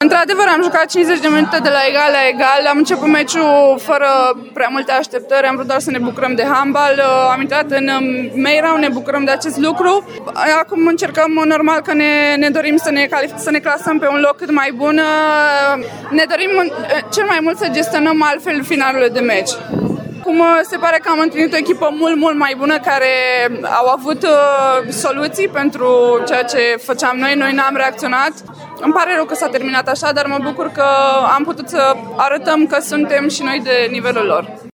Într-adevăr, am jucat 50 de minute de la egal la egal. Am început meciul fără prea multe așteptări, am vrut doar să ne bucurăm de handbal. Am intrat în main round, ne bucurăm de acest lucru. Acum încercăm, normal că ne dorim să ne clasăm pe un loc cât mai bun. Ne dorim cel mai mult să gestionăm altfel finalurile de meci. Acum se pare că am întâlnit o echipă mult mai bună care au avut soluții pentru ceea ce făceam noi n-am reacționat. Îmi pare rău că s-a terminat așa, dar mă bucur că am putut să arătăm că suntem și noi de nivelul lor.